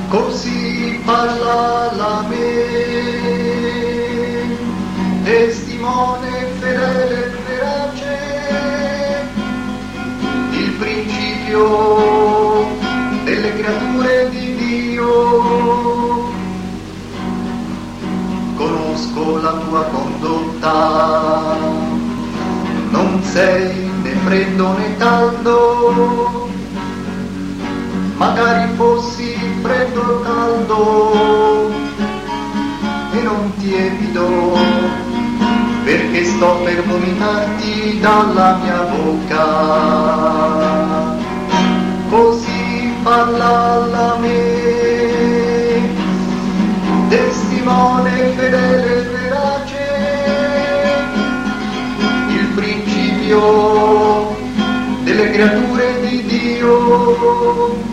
Così parla la me, testimone fedele e verace, il principio delle creature di Dio. Conosco la tua condotta, non sei né freddo né caldo, magari fossi freddo o caldo e non tiepido, perché sto per vomitarti dalla mia bocca. Così parla la me, testimone fedele e verace, il principio delle creature di Dio.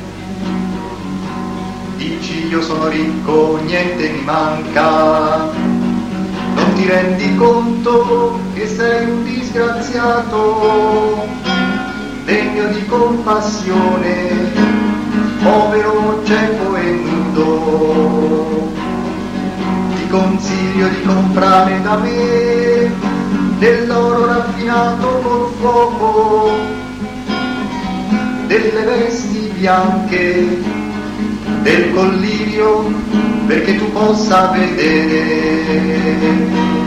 Dici io sono ricco, niente mi manca, non ti rendi conto che sei un disgraziato, degno di compassione, povero, cieco e nudo. Ti consiglio di comprare da me dell'oro raffinato col fuoco, delle vesti bianche, del collirio, perché tu possa vedere.